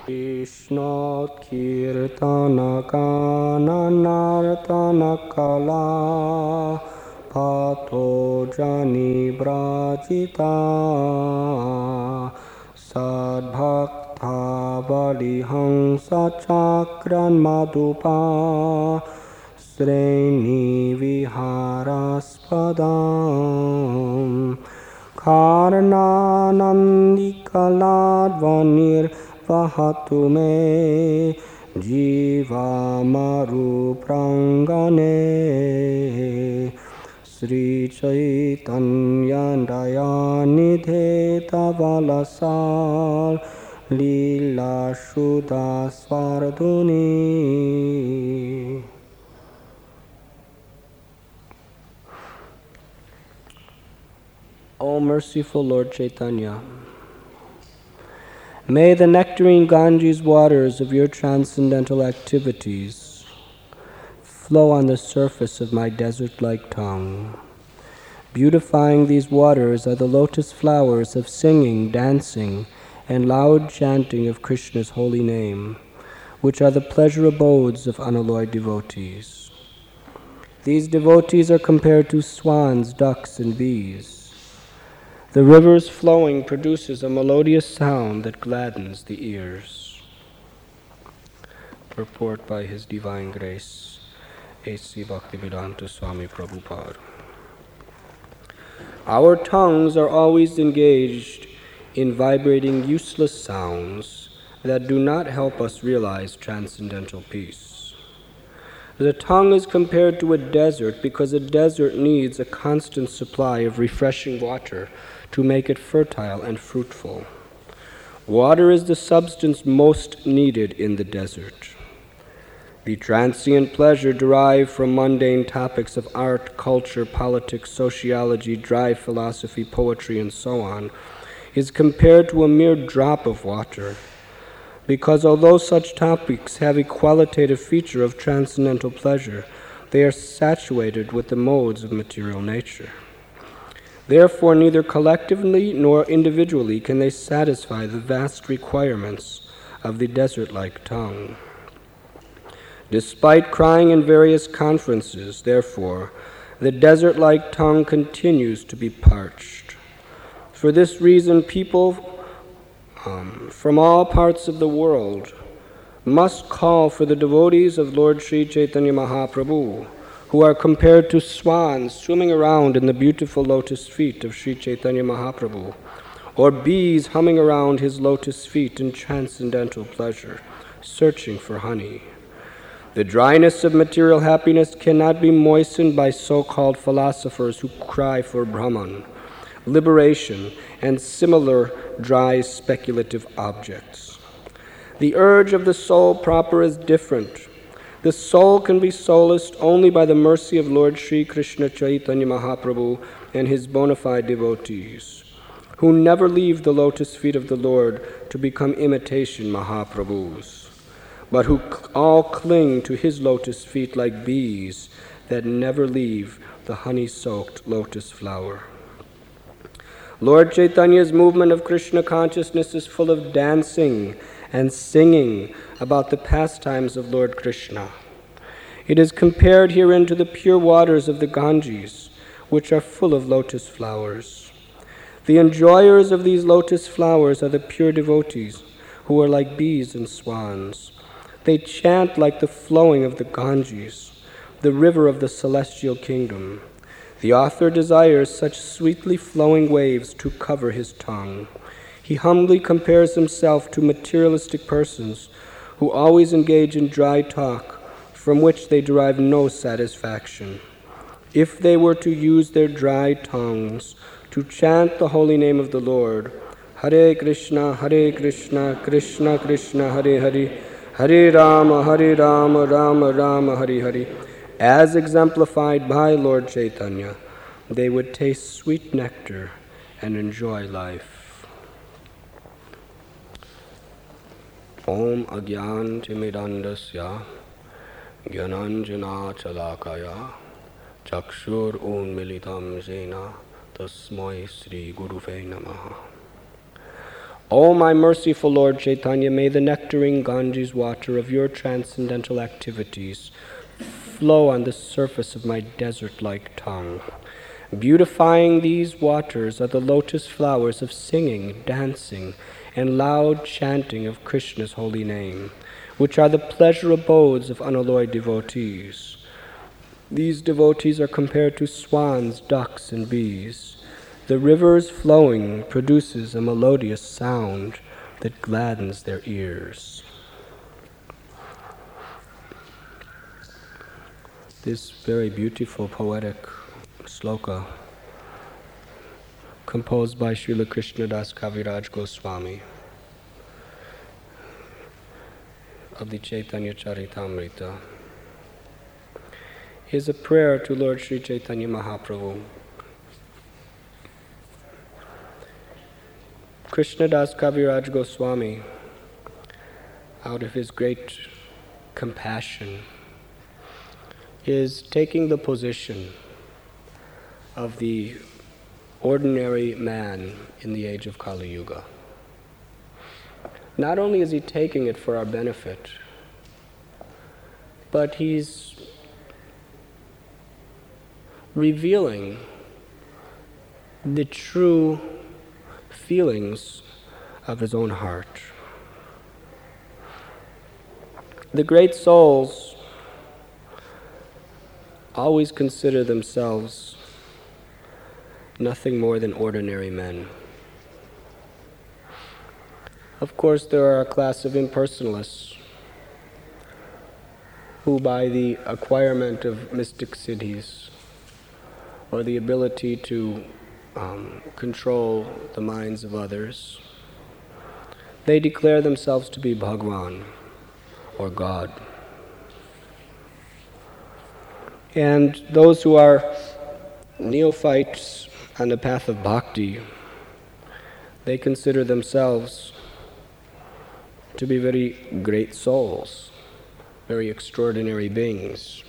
Krishna Kirtana Kana Nartana Kala Pato Jani Brajita Sadbhakta Balihangsa Chakran Madhupa Sreni Viharaspadam Karnanandikaladvanir Vahatu me Jiva Maru Prangane Sri Chaitanya Dayanidheta Valasal Lila Shuddha Svardhuni. O merciful Lord Chaitanya, may the nectarine Ganges waters of your transcendental activities flow on the surface of my desert-like tongue. Beautifying these waters are the lotus flowers of singing, dancing, and loud chanting of Krishna's holy name, which are the pleasure abodes of unalloyed devotees. These devotees are compared to swans, ducks, and bees. The river's flowing produces a melodious sound that gladdens the ears. Purport by His Divine Grace, A.C. Bhaktivedanta Swami Prabhupada. Our tongues are always engaged in vibrating useless sounds that do not help us realize transcendental peace. The tongue is compared to a desert because a desert needs a constant supply of refreshing water to make it fertile and fruitful. Water is the substance most needed in the desert. The transient pleasure derived from mundane topics of art, culture, politics, sociology, dry philosophy, poetry, and so on, is compared to a mere drop of water, because although such topics have a qualitative feature of transcendental pleasure, they are saturated with the modes of material nature. Therefore, neither collectively nor individually can they satisfy the vast requirements of the desert-like tongue. Despite crying in various conferences, therefore, the desert-like tongue continues to be parched. For this reason, people from all parts of the world must call for the devotees of Lord Sri Chaitanya Mahaprabhu, who are compared to swans swimming around in the beautiful lotus feet of Sri Chaitanya Mahaprabhu, or bees humming around his lotus feet in transcendental pleasure, searching for honey. The dryness of material happiness cannot be moistened by so-called philosophers who cry for Brahman, liberation, and similar dry speculative objects. The urge of the soul proper is different. The soul can be solaced only by the mercy of Lord Sri Krishna Chaitanya Mahaprabhu and his bona fide devotees, who never leave the lotus feet of the Lord to become imitation Mahaprabhus, but who all cling to his lotus feet like bees that never leave the honey-soaked lotus flower. Lord Chaitanya's movement of Krishna consciousness is full of dancing and singing about the pastimes of Lord Krishna. It is compared herein to the pure waters of the Ganges, which are full of lotus flowers. The enjoyers of these lotus flowers are the pure devotees, who are like bees and swans. They chant like the flowing of the Ganges, the river of the celestial kingdom. The author desires such sweetly flowing waves to cover his tongue. He humbly compares himself to materialistic persons who always engage in dry talk from which they derive no satisfaction. If they were to use their dry tongues to chant the holy name of the Lord, Hare Krishna, Krishna Krishna, Hare Hare, Hare Rama, Rama Rama, Hare Hare, as exemplified by Lord Chaitanya, they would taste sweet nectar and enjoy life. Om Agyan Timidandasya Gyananjana Chalakaya Chakshur Unmilitam Jena Tasmai Sri Guruve Namaha. O my merciful Lord Chaitanya, may the nectaring Ganges water of your transcendental activities flow on the surface of my desert-like tongue. Beautifying these waters are the lotus flowers of singing, dancing, and loud chanting of Krishna's holy name, which are the pleasure abodes of unalloyed devotees. These devotees are compared to swans, ducks, and bees. The river's flowing produces a melodious sound that gladdens their ears. This very beautiful poetic sloka, composed by Srila Krishnadas Kaviraj Goswami of the Chaitanya Charitamrita, is a prayer to Lord Sri Chaitanya Mahaprabhu. Krishnadas Kaviraj Goswami, out of his great compassion, is taking the position of the ordinary man in the age of Kali Yuga. Not only is he taking it for our benefit, but he's revealing the true feelings of his own heart. The great souls always consider themselves nothing more than ordinary men. Of course, there are a class of impersonalists who, by the acquirement of mystic siddhis or the ability to control the minds of others, they declare themselves to be Bhagwan, or God. And those who are neophytes on the path of bhakti, they consider themselves to be very great souls, very extraordinary beings.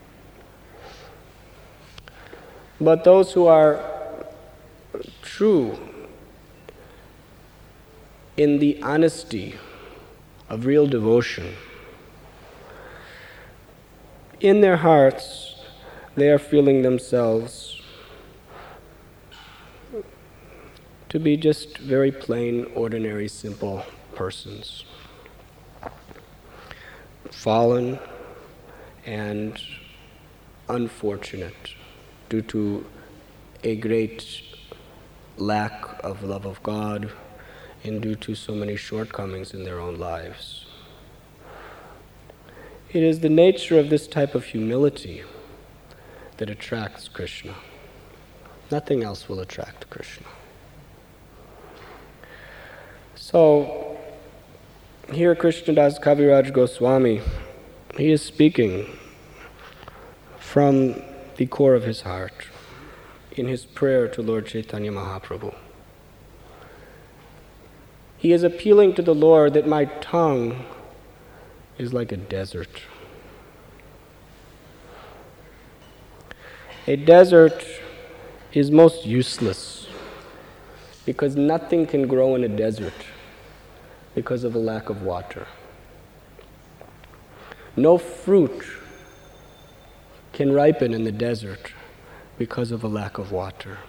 But those who are true in the honesty of real devotion, in their hearts, they are feeling themselves to be just very plain, ordinary, simple persons, fallen and unfortunate due to a great lack of love of God and due to so many shortcomings in their own lives. It is the nature of this type of humility that attracts Krishna. Nothing else will attract Krishna. So, here Krishnadas Kaviraj Goswami, he is speaking from the core of his heart in his prayer to Lord Chaitanya Mahaprabhu. He is appealing to the Lord that my tongue is like a desert. A desert is most useless because nothing can grow in a desert because of a lack of water. No fruit can ripen in the desert because of a lack of water.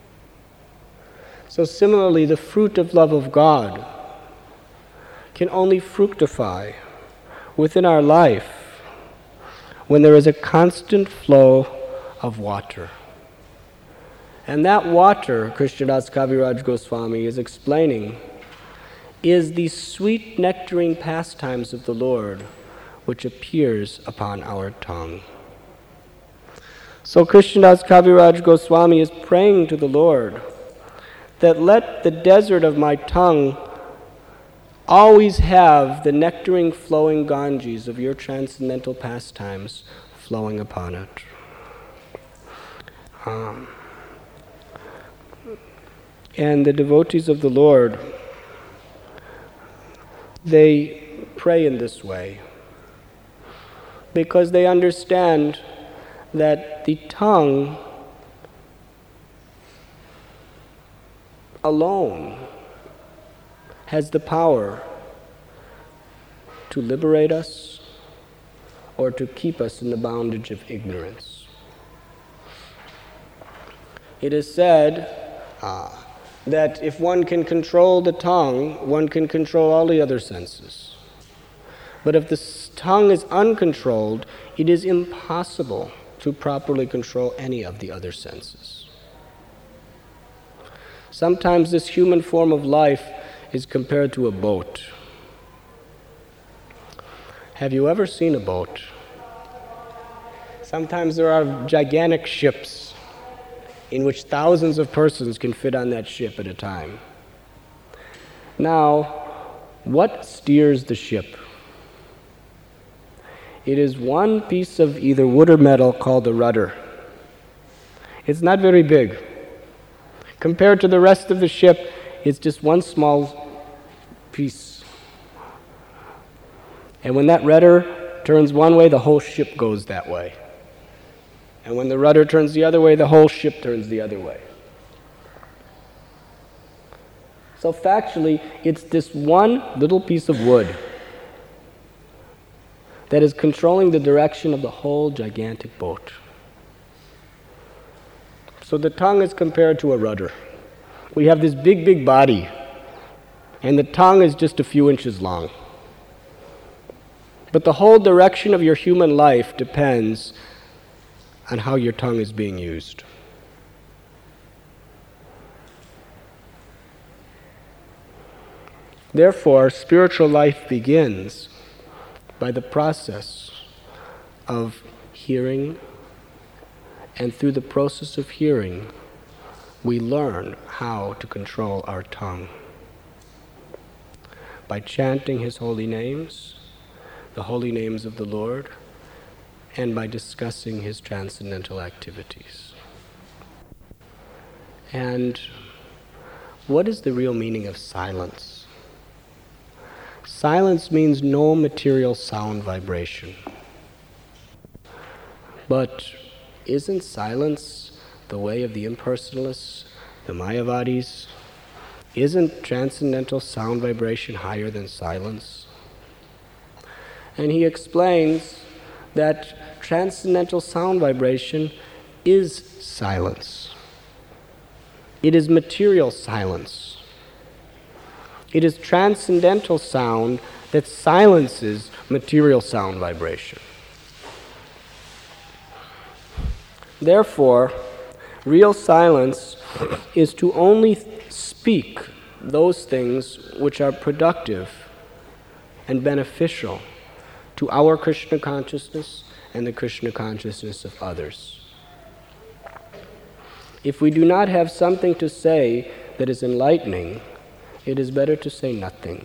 So similarly, the fruit of love of God can only fructify within our life when there is a constant flow of water. And that water, Krishnadas Kaviraj Goswami is explaining, is the sweet nectaring pastimes of the Lord which appears upon our tongue. So Krishnadas Kaviraj Goswami is praying to the Lord that let the desert of my tongue always have the nectaring flowing Ganges of your transcendental pastimes flowing upon it. And the devotees of the Lord, they pray in this way because they understand that the tongue alone has the power to liberate us or to keep us in the bondage of ignorance. It is said that if one can control the tongue, one can control all the other senses. But if the tongue is uncontrolled, it is impossible to properly control any of the other senses. Sometimes this human form of life is compared to a boat. Have you ever seen a boat? Sometimes there are gigantic ships in which thousands of persons can fit on that ship at a time. Now, what steers the ship? It is one piece of either wood or metal called the rudder. It's not very big. Compared to the rest of the ship, it's just one small piece. And when that rudder turns one way, the whole ship goes that way. And when the rudder turns the other way, the whole ship turns the other way. So factually, it's this one little piece of wood that is controlling the direction of the whole gigantic boat. So the tongue is compared to a rudder. We have this big, big body, and the tongue is just a few inches long. But the whole direction of your human life depends on how your tongue is being used. Therefore, spiritual life begins by the process of hearing, and through the process of hearing, we learn how to control our tongue. By chanting His holy names, the holy names of the Lord, and by discussing His transcendental activities. And what is the real meaning of silence? Silence means no material sound vibration. But isn't silence the way of the impersonalists, the Mayavadis? Isn't transcendental sound vibration higher than silence? And he explains that transcendental sound vibration is silence. It is material silence. It is transcendental sound that silences material sound vibration. Therefore, real silence is to only speak those things which are productive and beneficial to our Krishna consciousness and the Krishna consciousness of others. If we do not have something to say that is enlightening, it is better to say nothing.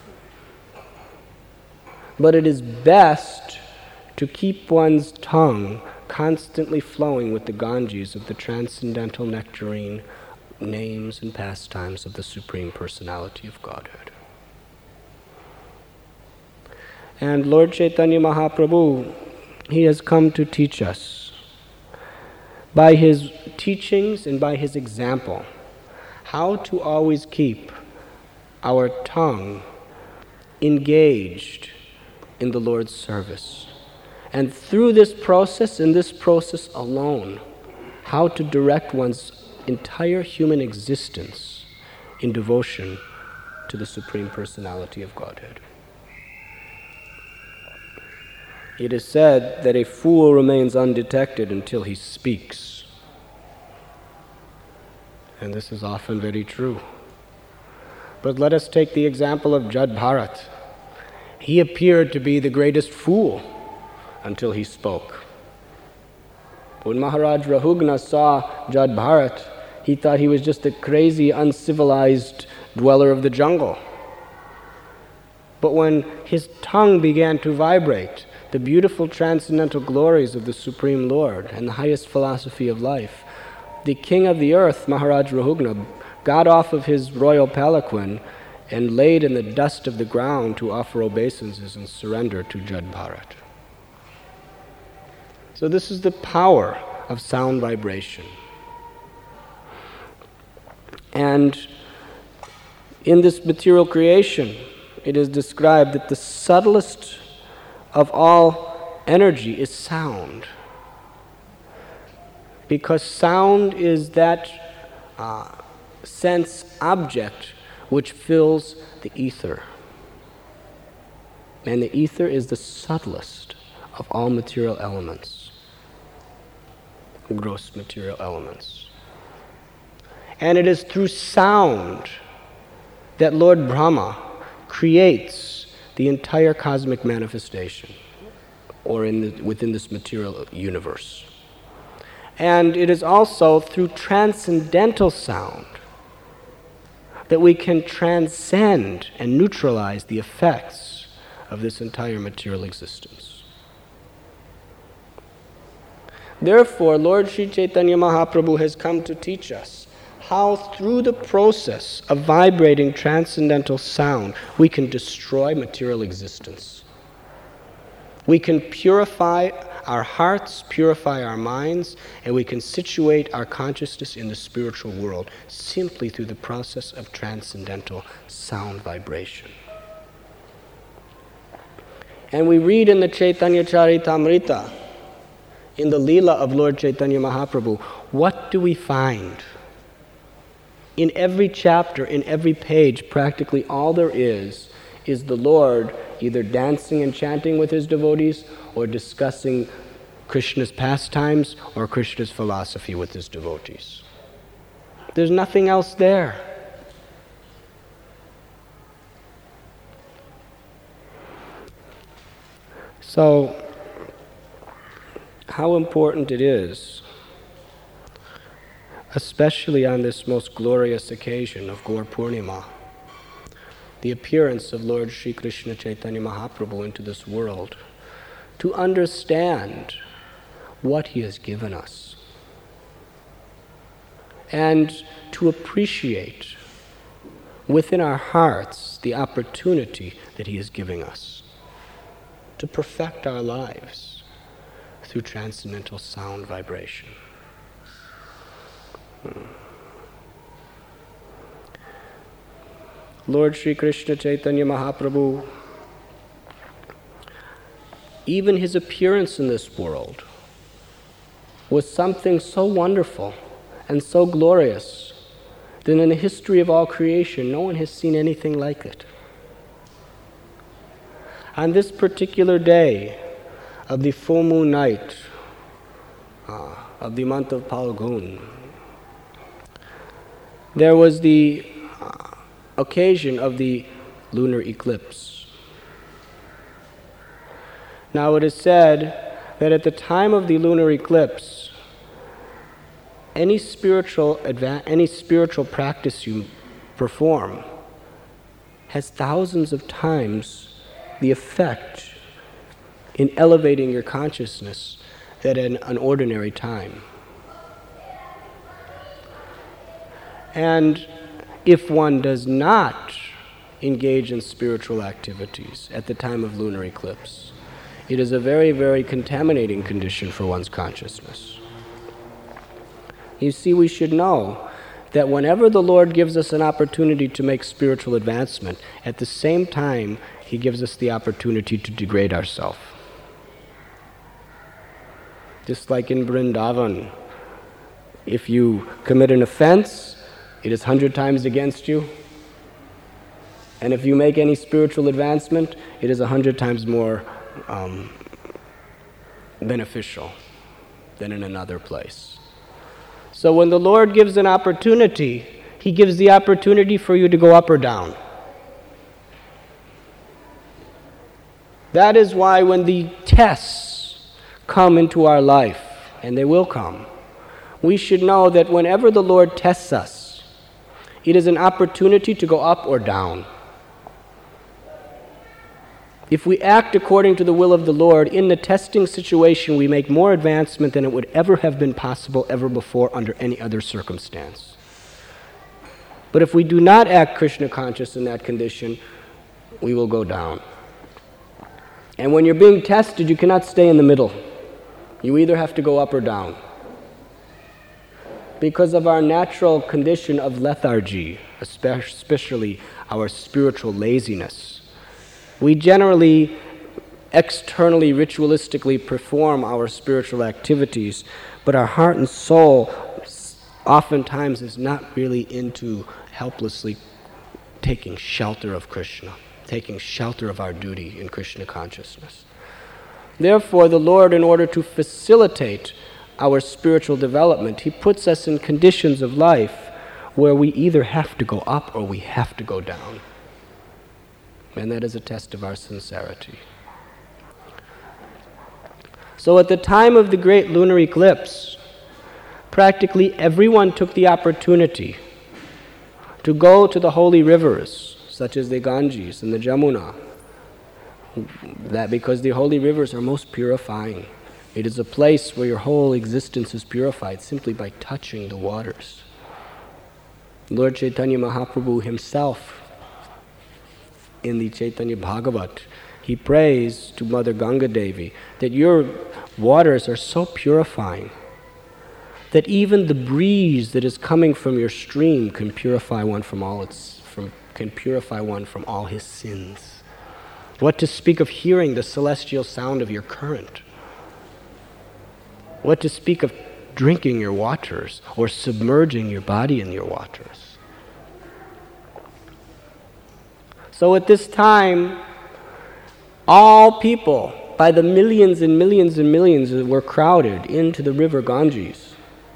But it is best to keep one's tongue constantly flowing with the Ganges of the transcendental nectarine names and pastimes of the Supreme Personality of Godhead. And Lord Chaitanya Mahaprabhu, He has come to teach us by His teachings and by His example how to always keep our tongue engaged in the Lord's service. And through this process, in this process alone, how to direct one's entire human existence in devotion to the Supreme Personality of Godhead. It is said that a fool remains undetected until he speaks. And this is often very true. But let us take the example of Jad Bharat. He appeared to be the greatest fool until he spoke. When Maharaj Rahugna saw Jad Bharat, he thought he was just a crazy, uncivilized dweller of the jungle. But when his tongue began to vibrate the beautiful transcendental glories of the Supreme Lord and the highest philosophy of life, the king of the earth, Maharaj Rahugna, got off of his royal palanquin and laid in the dust of the ground to offer obeisances and surrender to Jad Bharat. So this is the power of sound vibration. And In this material creation, it is described that the subtlest of all energy is sound. Because sound is that sense object which fills the ether. And the ether is the subtlest of all material elements, gross material elements. And it is through sound that Lord Brahma creates the entire cosmic manifestation, or within this material universe. And it is also through transcendental sound that we can transcend and neutralize the effects of this entire material existence. Therefore, Lord Sri Chaitanya Mahaprabhu has come to teach us how through the process of vibrating transcendental sound we can destroy material existence. We can purify our hearts, purify our minds, and we can situate our consciousness in the spiritual world simply through the process of transcendental sound vibration. And we read in the Chaitanya Charitamrita, in the Leela of Lord Chaitanya Mahaprabhu, what do we find? In every chapter, in every page, practically all there is the Lord either dancing and chanting with his devotees or discussing Krishna's pastimes or Krishna's philosophy with his devotees. There's nothing else there. So, how important it is, especially on this most glorious occasion of Gaur Purnima, the appearance of Lord Sri Krishna Chaitanya Mahaprabhu into this world, to understand what he has given us and to appreciate within our hearts the opportunity that he is giving us to perfect our lives through transcendental sound vibration. Lord Sri Krishna Chaitanya Mahaprabhu, even his appearance in this world was something so wonderful and so glorious that in the history of all creation, no one has seen anything like it. On this particular day of the full moon night of the month of Phalgun, there was the occasion of the lunar eclipse. Now it is said that at the time of the lunar eclipse, any spiritual practice you perform has thousands of times the effect in elevating your consciousness than in an ordinary time. And if one does not engage in spiritual activities at the time of lunar eclipse, it is a very, very contaminating condition for one's consciousness. You see, we should know that whenever the Lord gives us an opportunity to make spiritual advancement, at the same time, he gives us the opportunity to degrade ourselves. Just like in Vrindavan, if you commit an offense, it is 100 times against you. And if you make any spiritual advancement, it is 100 times more beneficial than in another place. So when the Lord gives an opportunity, he gives the opportunity for you to go up or down. That is why when the tests come into our life, and they will come, we should know that whenever the Lord tests us, it is an opportunity to go up or down. If we act according to the will of the Lord, in the testing situation, we make more advancement than it would ever have been possible ever before under any other circumstance. But if we do not act Krishna conscious in that condition, we will go down. And when you're being tested, you cannot stay in the middle. You either have to go up or down. because of our natural condition of lethargy, especially our spiritual laziness. We generally externally, ritualistically perform our spiritual activities, but our heart and soul oftentimes is not really into helplessly taking shelter of Krishna, taking shelter of our duty in Krishna consciousness. Therefore, the Lord, in order to facilitate our spiritual development, He puts us in conditions of life where we either have to go up or we have to go down. And that is a test of our sincerity. So at the time of the great lunar eclipse, practically everyone took the opportunity to go to the holy rivers, such as the Ganges and the Jamuna, that because the holy rivers are most purifying. It is a place where your whole existence is purified simply by touching the waters. Lord Chaitanya Mahaprabhu himself, in the Chaitanya Bhagavat, he prays to Mother Ganga Devi that your waters are so purifying that even the breeze that is coming from your stream can purify one from all his sins. What to speak of hearing the celestial sound of your current? What to speak of drinking your waters or submerging your body in your waters? So at this time, all people, by the millions and millions and millions, were crowded into the river Ganges.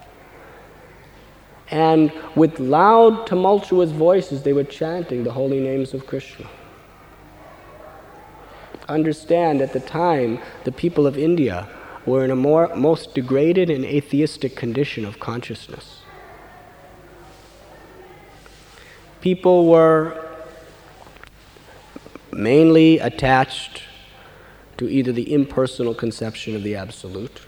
And with loud, tumultuous voices, they were chanting the holy names of Krishna. Understand, at the time, the people of India were in a most degraded and atheistic condition of consciousness. People were mainly attached to either the impersonal conception of the Absolute,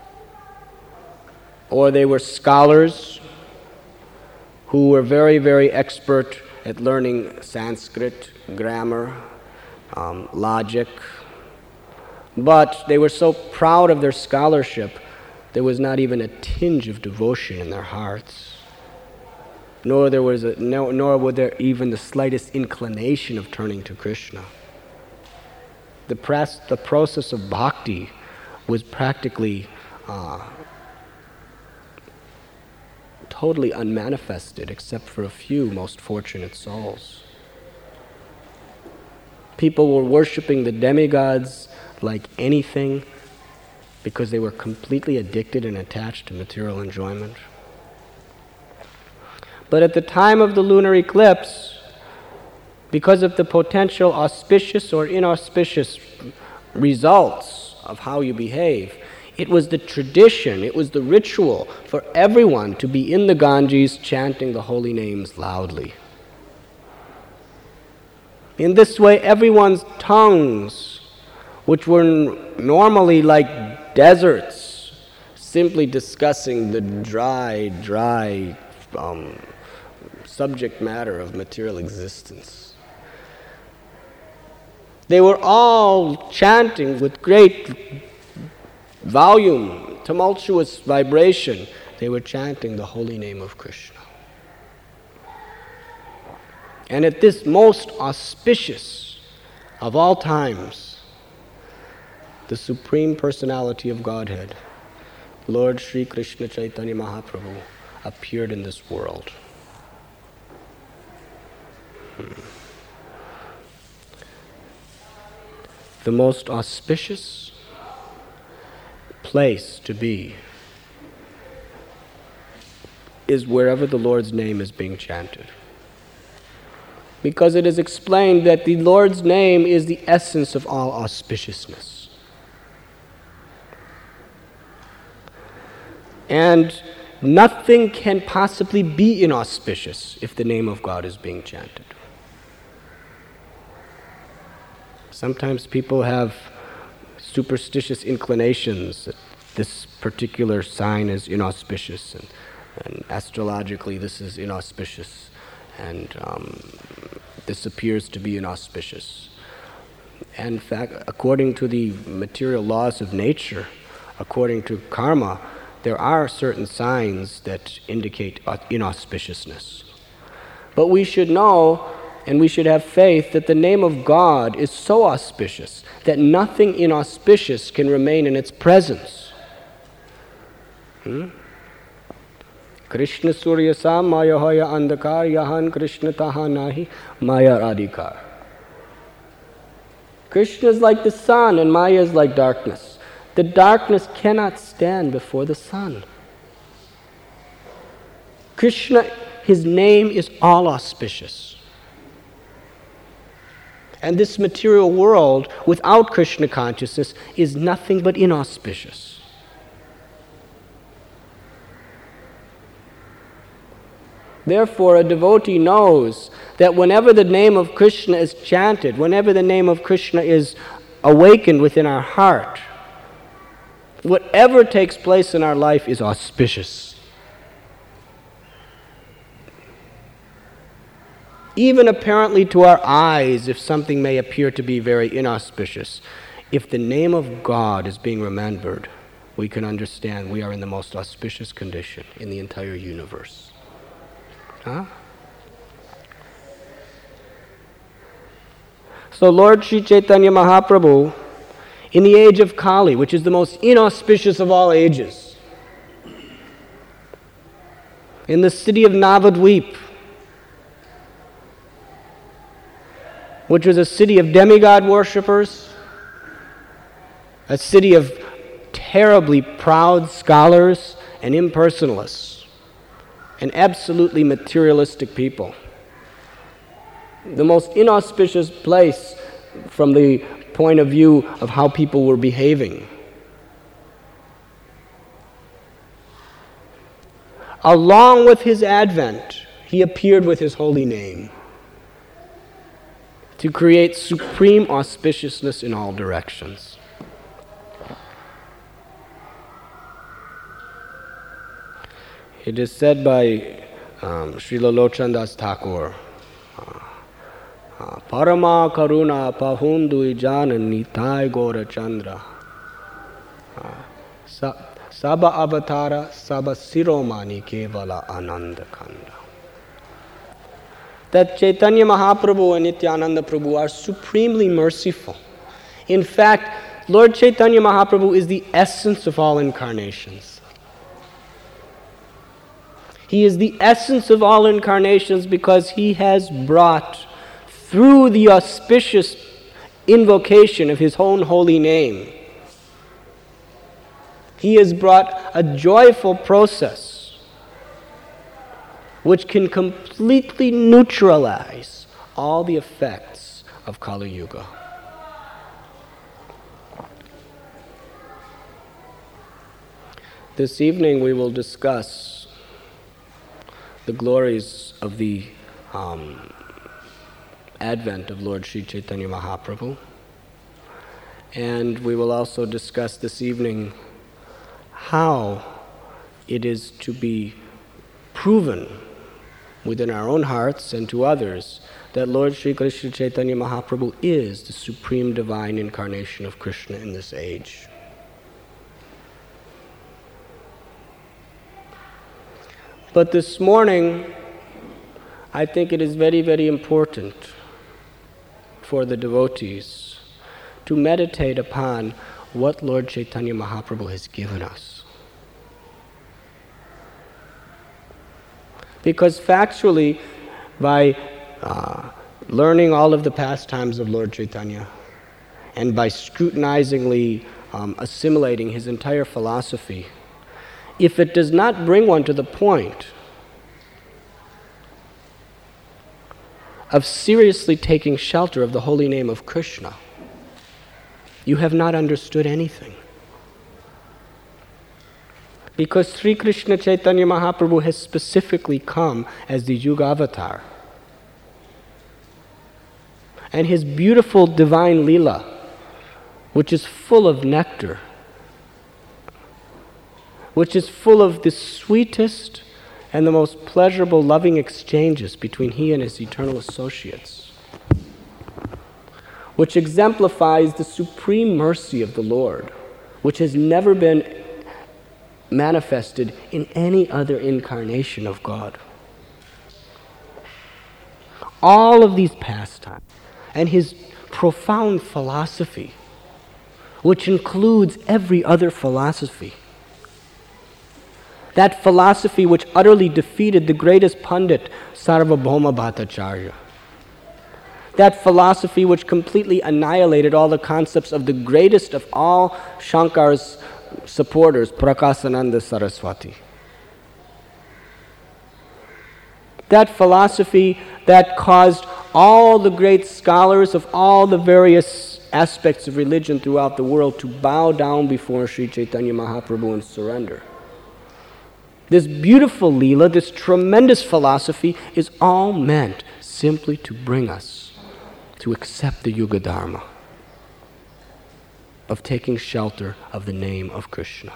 or they were scholars who were very, very expert at learning Sanskrit, grammar, logic, but they were so proud of their scholarship, there was not even a tinge of devotion in their hearts, nor were there even the slightest inclination of turning to Krishna. The process of bhakti was practically totally unmanifested except for a few most fortunate souls. People were worshiping the demigods like anything because they were completely addicted and attached to material enjoyment. But at the time of the lunar eclipse, because of the potential auspicious or inauspicious results of how you behave, it was the tradition, it was the ritual for everyone to be in the Ganges chanting the holy names loudly. In this way, everyone's tongues, which were normally like deserts, simply discussing the dry subject matter of material existence. They were all chanting with great volume, tumultuous vibration. They were chanting the holy name of Krishna. And at this most auspicious of all times, the Supreme Personality of Godhead, Lord Sri Krishna Chaitanya Mahaprabhu, appeared in this world. The most auspicious place to be is wherever the Lord's name is being chanted. Because it is explained that the Lord's name is the essence of all auspiciousness. And nothing can possibly be inauspicious if the name of God is being chanted. Sometimes people have superstitious inclinations that this particular sign is inauspicious, and astrologically this is inauspicious, and this appears to be inauspicious. And in fact, according to the material laws of nature, according to karma, there are certain signs that indicate inauspiciousness. But we should know and we should have faith that the name of God is so auspicious that nothing inauspicious can remain in its presence. Krishna Surya Sam Maya Hoya Andakar Yahan Krishna Taha Nahi Maya Radhikar. Krishna is like the sun and Maya is like darkness. The darkness cannot stand before the sun. Krishna, his name is all auspicious. And this material world without Krishna consciousness is nothing but inauspicious. Therefore, a devotee knows that whenever the name of Krishna is chanted, whenever the name of Krishna is awakened within our heart, whatever takes place in our life is auspicious. Even apparently to our eyes, if something may appear to be very inauspicious, if the name of God is being remembered, we can understand we are in the most auspicious condition in the entire universe. So Lord Sri Chaitanya Mahaprabhu, in the age of Kali, which is the most inauspicious of all ages, in the city of Navadvip, which was a city of demigod worshippers, a city of terribly proud scholars and impersonalists, and absolutely materialistic people. The most inauspicious place from the point of view of how people were behaving. Along with his advent, he appeared with his holy name to create supreme auspiciousness in all directions. It is said by Srila Lochan Das Thakur, Parama Karuna Pahundu Ijana Nitai Gora Chandra Saba Avatara Saba Siromani Kevala Ananda Kanda. That Chaitanya Mahaprabhu and Nityananda Prabhu are supremely merciful. In fact, Lord Chaitanya Mahaprabhu is the essence of all incarnations. He is the essence of all incarnations because he has brought, through the auspicious invocation of his own holy name, he has brought a joyful process which can completely neutralize all the effects of Kali Yuga. This evening we will discuss the glories of the advent of Lord Sri Chaitanya Mahaprabhu. And we will also discuss this evening how it is to be proven within our own hearts and to others that Lord Sri Krishna Chaitanya Mahaprabhu is the supreme divine incarnation of Krishna in this age. But this morning, I think it is very, very important for the devotees to meditate upon what Lord Chaitanya Mahaprabhu has given us. Because factually, by learning all of the pastimes of Lord Chaitanya and by scrutinizingly assimilating his entire philosophy, if it does not bring one to the point of seriously taking shelter of the holy name of Krishna, you have not understood anything. Because Sri Krishna Chaitanya Mahaprabhu has specifically come as the Yuga Avatar. And his beautiful divine Leela, which is full of nectar, which is full of the sweetest and the most pleasurable loving exchanges between he and his eternal associates, which exemplifies the supreme mercy of the Lord, which has never been manifested in any other incarnation of God. All of these pastimes and his profound philosophy, which includes every other philosophy, that philosophy which utterly defeated the greatest pundit, Sarvabhauma Bhattacharya, that philosophy which completely annihilated all the concepts of the greatest of all Shankar's supporters, Prakasananda Saraswati. That philosophy that caused all the great scholars of all the various aspects of religion throughout the world to bow down before Sri Chaitanya Mahaprabhu and surrender. This beautiful Leela, this tremendous philosophy, is all meant simply to bring us to accept the Yuga Dharma of taking shelter of the name of Krishna.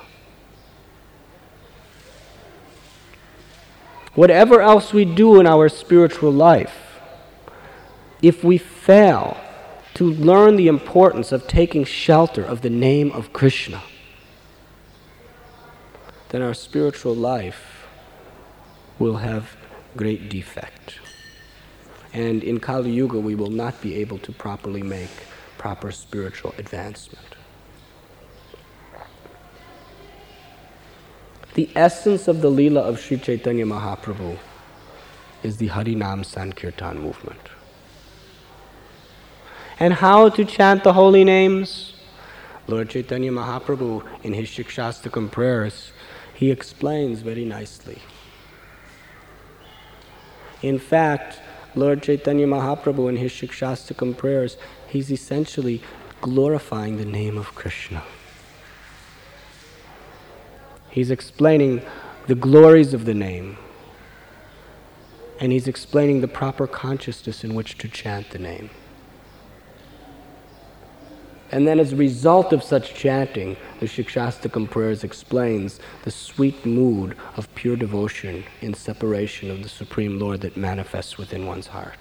Whatever else we do in our spiritual life, if we fail to learn the importance of taking shelter of the name of Krishna, then our spiritual life will have great defect. And in Kali Yuga, we will not be able to properly make proper spiritual advancement. The essence of the Leela of Sri Chaitanya Mahaprabhu is the Harinam Sankirtan movement. And how to chant the holy names? Lord Chaitanya Mahaprabhu, in his Shikshastakam prayers, he explains very nicely. In fact, Lord Chaitanya Mahaprabhu in his Shikshastakam prayers, he's essentially glorifying the name of Krishna. He's explaining the glories of the name, and he's explaining the proper consciousness in which to chant the name. And then as a result of such chanting, the Shikshastakam prayers explains the sweet mood of pure devotion in separation of the Supreme Lord that manifests within one's heart.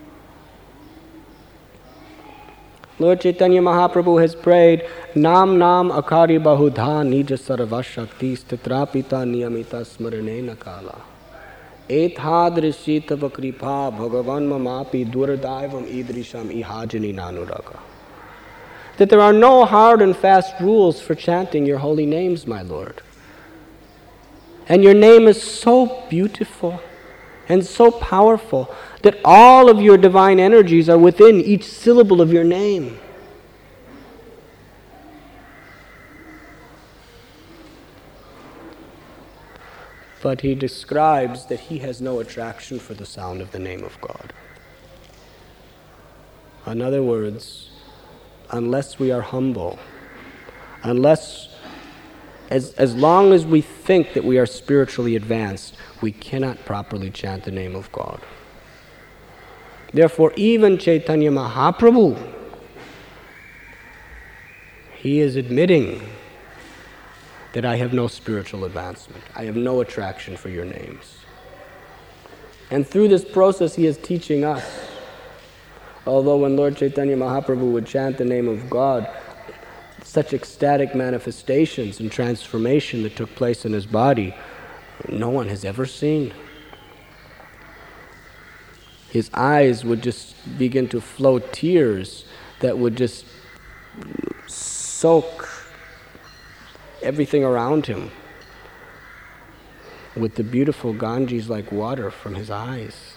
Lord Chaitanya Mahaprabhu has prayed, Nam Nam Akari Bahudha Nija Sarva Shakti Stitrapita Niyamita Smarane Nakala Ethadrishi Tava Kripa Bhagavan Mamapi Duradaivam Idrisham Ihajani Nanuraga. That there are no hard and fast rules for chanting your holy names, my Lord. And your name is so beautiful and so powerful that all of your divine energies are within each syllable of your name. But he describes that he has no attraction for the sound of the name of God. In other words, unless we are humble, as long as we think that we are spiritually advanced, we cannot properly chant the name of God. Therefore, even Chaitanya Mahaprabhu, he is admitting that I have no spiritual advancement. I have no attraction for your names. And through this process, he is teaching us. Although when Lord Chaitanya Mahaprabhu would chant the name of God, such ecstatic manifestations and transformation that took place in his body, no one has ever seen. His eyes would just begin to flow tears that would just soak everything around him with the beautiful Ganges like water from his eyes.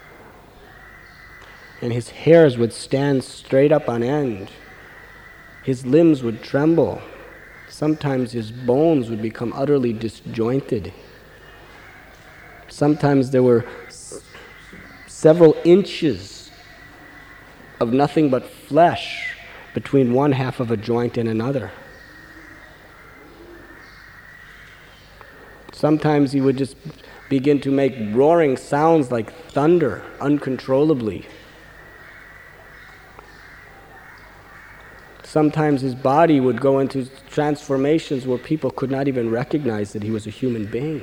And his hairs would stand straight up on end. His limbs would tremble. Sometimes his bones would become utterly disjointed. Sometimes there were several inches of nothing but flesh between one half of a joint and another. Sometimes he would just begin to make roaring sounds like thunder uncontrollably. Sometimes his body would go into transformations where people could not even recognize that he was a human being.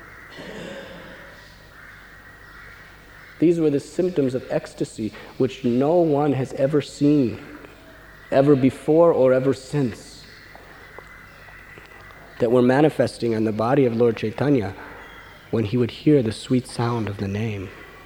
These were the symptoms of ecstasy which no one has ever seen, ever before or ever since. that were manifesting on the body of Lord Chaitanya when he would hear the sweet sound of the name.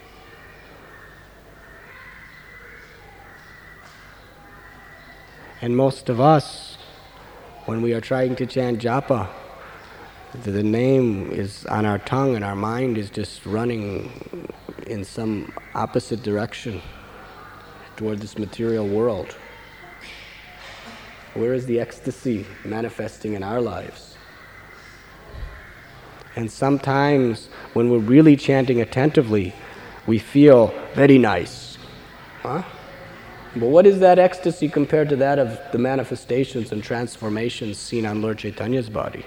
And most of us, when we are trying to chant japa, the name is on our tongue and our mind is just running in some opposite direction toward this material world. Where is the ecstasy manifesting in our lives? And sometimes when we're really chanting attentively, we feel very nice. Huh? But what is that ecstasy compared to that of the manifestations and transformations seen on Lord Chaitanya's body?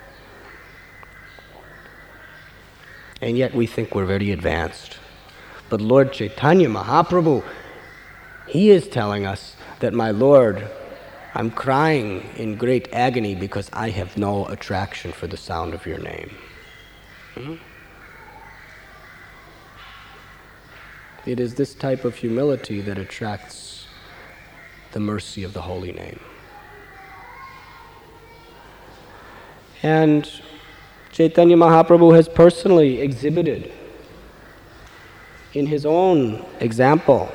And yet we think we're very advanced. But Lord Chaitanya Mahaprabhu, he is telling us that, my Lord, I'm crying in great agony because I have no attraction for the sound of your name. It is this type of humility that attracts the mercy of the holy name. And Chaitanya Mahaprabhu has personally exhibited in his own example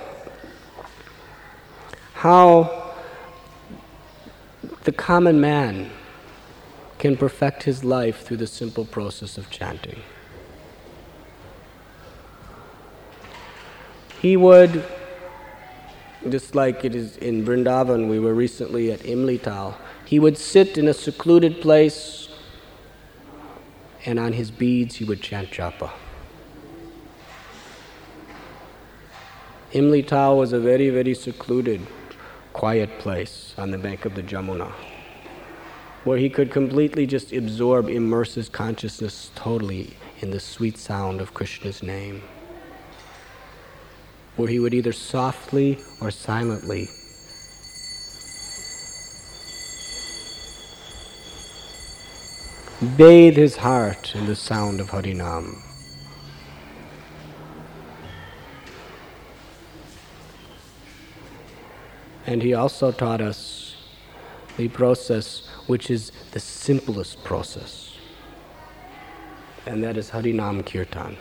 how the common man can perfect his life through the simple process of chanting. He would, just like it is in Vrindavan, we were recently at Imlital, he would sit in a secluded place and on his beads he would chant japa. Imlital was a very, very secluded, quiet place on the bank of the Jamuna, where he could completely just absorb, immerse his consciousness totally in the sweet sound of Krishna's name, where he would either softly or silently bathe his heart in the sound of Harinam. And he also taught us the process which is the simplest process, and that is Harinam Kirtan.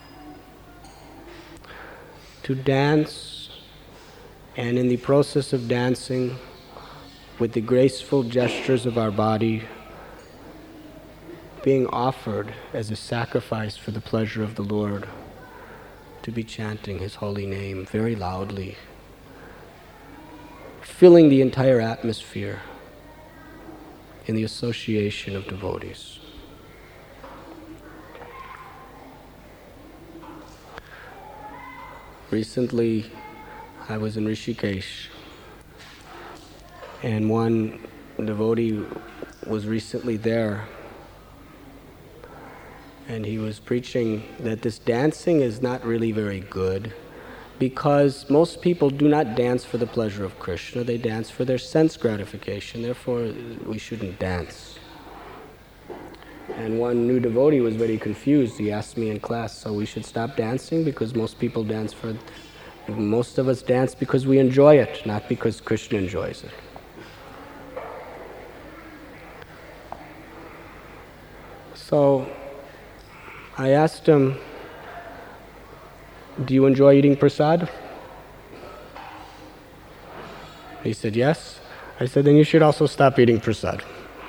To dance, and in the process of dancing, with the graceful gestures of our body, being offered as a sacrifice for the pleasure of the Lord, to be chanting His holy name very loudly, filling the entire atmosphere in the association of devotees. Recently, I was in Rishikesh, and one devotee was recently there, and he was preaching that this dancing is not really very good because most people do not dance for the pleasure of Krishna, they dance for their sense gratification, therefore we shouldn't dance. And one new devotee was very confused. He asked me in class, so we should stop dancing because most of us dance because we enjoy it, not because Krishna enjoys it. So I asked him, do you enjoy eating prasad? He said, yes. I said, then you should also stop eating prasad.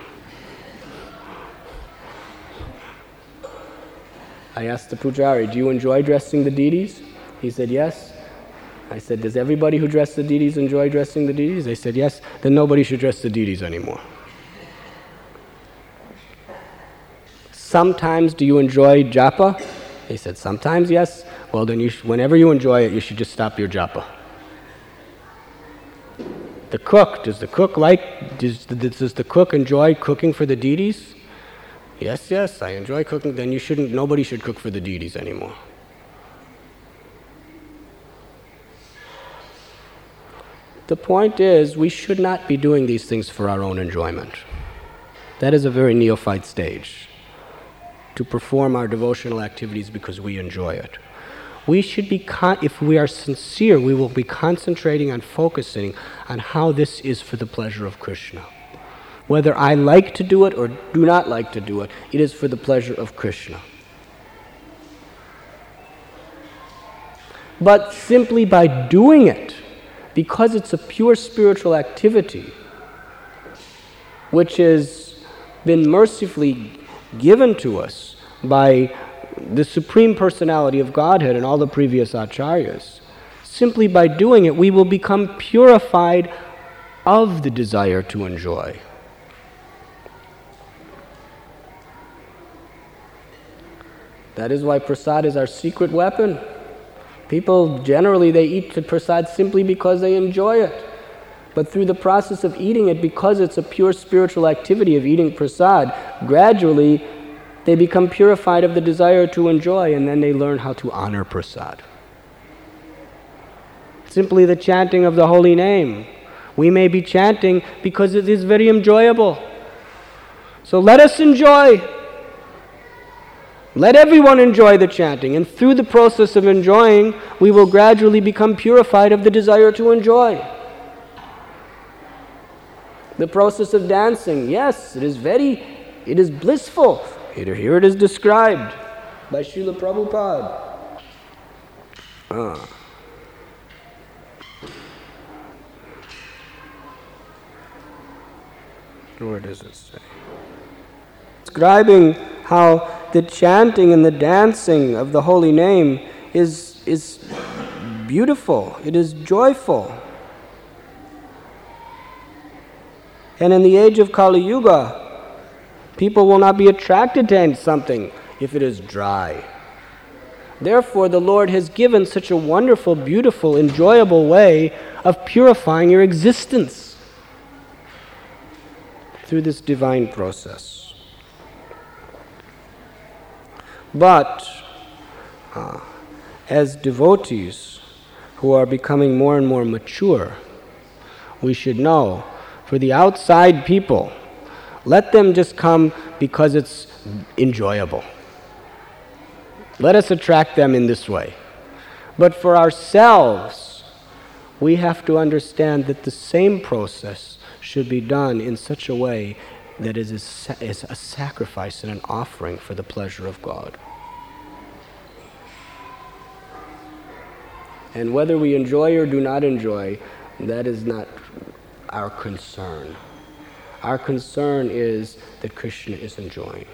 I asked the pujari, do you enjoy dressing the deities? He said, yes. I said, does everybody who dressed the deities enjoy dressing the deities? They said, yes. Then nobody should dress the deities anymore. Sometimes do you enjoy japa? He said, sometimes, yes. Well, then whenever you enjoy it, you should just stop your japa. The cook, does the cook enjoy cooking for the deities? Yes, yes, I enjoy cooking. Then nobody should cook for the deities anymore. The point is, we should not be doing these things for our own enjoyment. That is a very neophyte stage, to perform our devotional activities because we enjoy it. We should be, if we are sincere, we will be concentrating on focusing on how this is for the pleasure of Krishna. Whether I like to do it or do not like to do it, it is for the pleasure of Krishna. But simply by doing it, because it's a pure spiritual activity, which has been mercifully given to us by the Supreme Personality of Godhead and all the previous acharyas, simply by doing it, we will become purified of the desire to enjoy. That is why prasad is our secret weapon. People generally, they eat the prasad simply because they enjoy it. But through the process of eating it, because it's a pure spiritual activity of eating prasad, gradually they become purified of the desire to enjoy, and then they learn how to honor prasad. Simply the chanting of the holy name. We may be chanting because it is very enjoyable. So let us enjoy. Let everyone enjoy the chanting, and through the process of enjoying, we will gradually become purified of the desire to enjoy. The process of dancing, yes, it is blissful. Here it is described by Srila Prabhupada. Where does it say? Describing how the chanting and the dancing of the holy name is beautiful, it is joyful. And in the age of Kali Yuga, people will not be attracted to something if it is dry. Therefore, the Lord has given such a wonderful, beautiful, enjoyable way of purifying your existence through this divine process. But as devotees who are becoming more and more mature, we should know, for the outside people, let them just come because it's enjoyable. Let us attract them in this way. But for ourselves, we have to understand that the same process should be done in such a way that is a sacrifice and an offering for the pleasure of God. And whether we enjoy or do not enjoy, that is not our concern. Our concern is that Krishna is enjoying.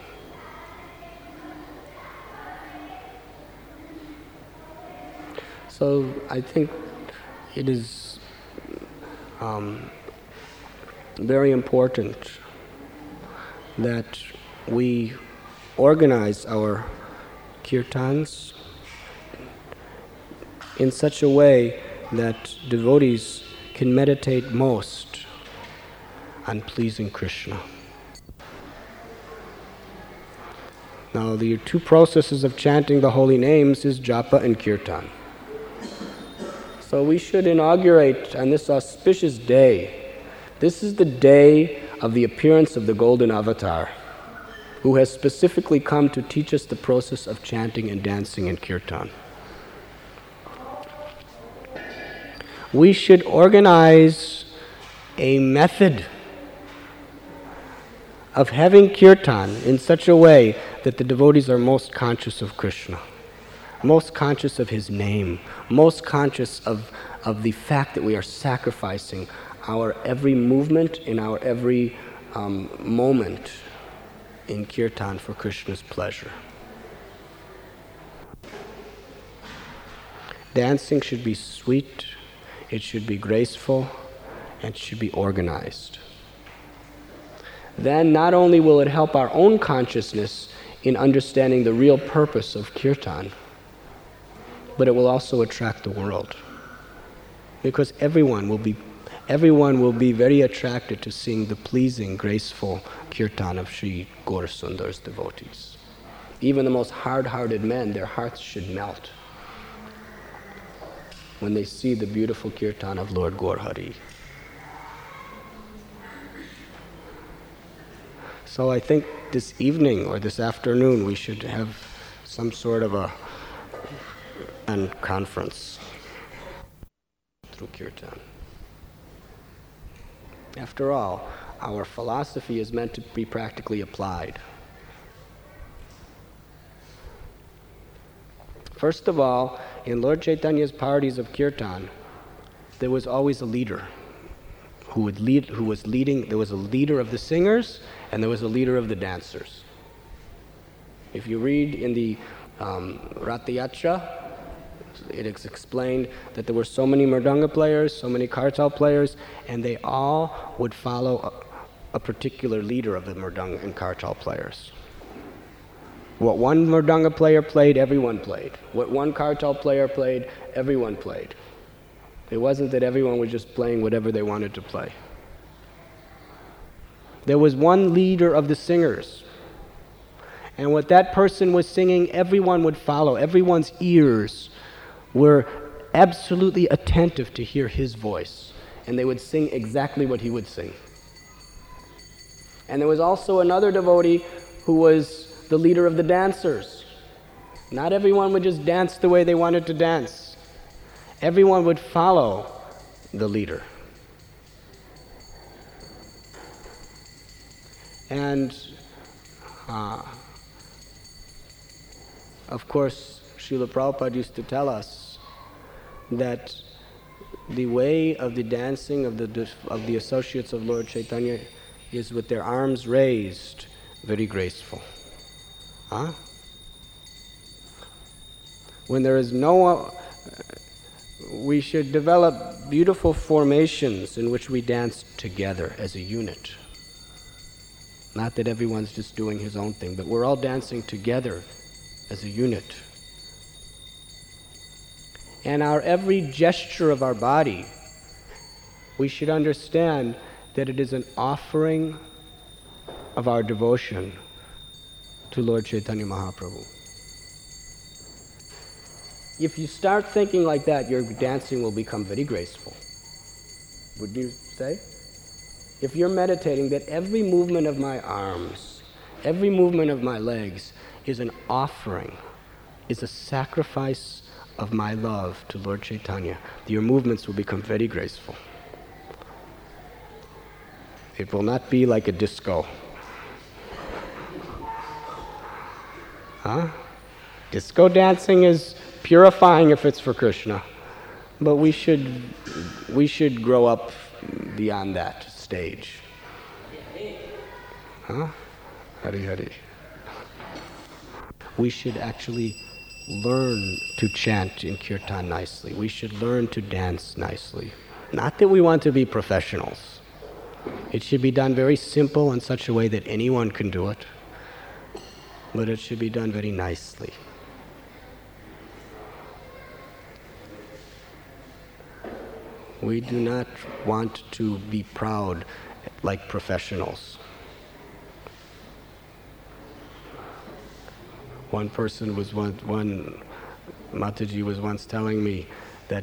So I think it is very important that we organize our kirtans in such a way that devotees can meditate most on pleasing Krishna. Now, the two processes of chanting the holy names is japa and kirtan. So we should inaugurate on this auspicious day. This is the day of the appearance of the Golden Avatar, who has specifically come to teach us the process of chanting and dancing in kirtan. We should organize a method of having kirtan in such a way that the devotees are most conscious of Krishna, most conscious of his name, most conscious of the fact that we are sacrificing our every movement in our every moment in kirtan for Krishna's pleasure. Dancing should be sweet, it should be graceful, and it should be organized. Then not only will it help our own consciousness in understanding the real purpose of kirtan, but it will also attract the world. Because everyone will be very attracted to seeing the pleasing, graceful kirtan of Sri Gaurasundar's devotees. Even the most hard-hearted men, their hearts should melt when they see the beautiful kirtan of Lord Gaurhari. So I think this evening or this afternoon we should have some sort of a conference through kirtan. After all, our philosophy is meant to be practically applied. First of all, in Lord Chaitanya's parties of kirtan, there was always a leader who was leading. There was a leader of the singers, and there was a leader of the dancers. If you read in the Ratayatra, it is explained that there were so many mridanga players, so many kartal players, and they all would follow a particular leader of the mridanga and kartal players. What one mridanga player played, everyone played. What one kartal player played, everyone played. It wasn't that everyone was just playing whatever they wanted to play. There was one leader of the singers. And what that person was singing, everyone would follow. Everyone's ears were absolutely attentive to hear his voice. And they would sing exactly what he would sing. And there was also another devotee who was the leader of the dancers. Not everyone would just dance the way they wanted to dance. Everyone would follow the leader. And of course, Srila Prabhupada used to tell us that the way of the dancing of the associates of Lord Chaitanya is with their arms raised, very graceful. Huh? When there is we should develop beautiful formations in which we dance together as a unit. Not that everyone's just doing his own thing, but we're all dancing together as a unit. And our every gesture of our body, we should understand that it is an offering of our devotion to Lord Chaitanya Mahaprabhu. If you start thinking like that, your dancing will become very graceful. Would you say? If you're meditating that every movement of my arms, every movement of my legs is an offering, is a sacrifice of my love to Lord Chaitanya, your movements will become very graceful. It will not be like a disco. Huh? Disco dancing is purifying if it's for Krishna, but we should grow up beyond that stage. Huh? Hari Hari. We should actually learn to chant in kirtan nicely. We should learn to dance nicely. Not that we want to be professionals. It should be done very simple in such a way that anyone can do it, but it should be done very nicely. We do not want to be proud like professionals. One Mataji was once telling me that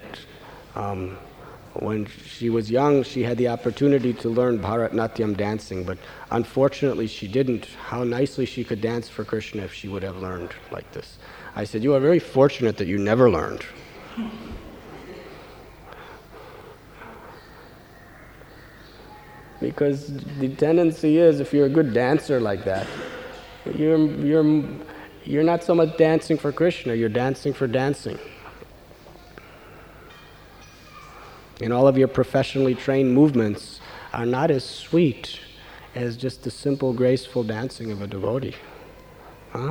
when she was young, she had the opportunity to learn Bharatnatyam dancing, but unfortunately she didn't. How nicely she could dance for Krishna if she would have learned like this. I said, you are very fortunate that you never learned. Because the tendency is, if you're a good dancer like that, you're not so much dancing for Krishna, you're dancing for dancing. And all of your professionally trained movements are not as sweet as just the simple, graceful dancing of a devotee. Huh?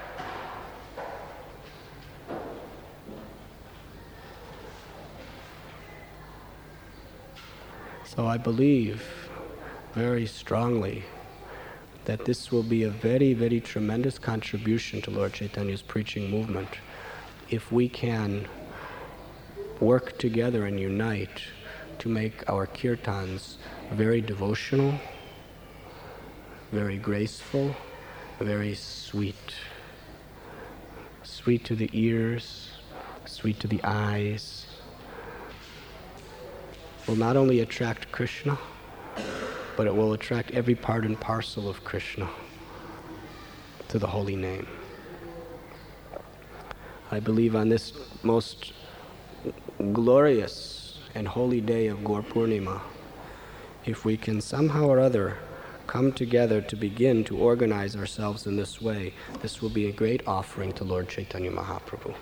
So I believe very strongly that this will be a very, very tremendous contribution to Lord Chaitanya's preaching movement if we can work together and unite to make our kirtans very devotional, very graceful, very sweet. Sweet to the ears, sweet to the eyes. Will not only attract Krishna, but it will attract every part and parcel of Krishna to the holy name. I believe on this most glorious and holy day of Gaur Purnima, if we can somehow or other come together to begin to organize ourselves in this way, this will be a great offering to Lord Chaitanya Mahaprabhu.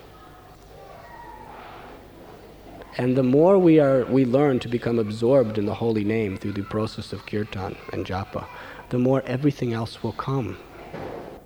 And the more we learn to become absorbed in the holy name through the process of kirtan and japa, the more everything else will come.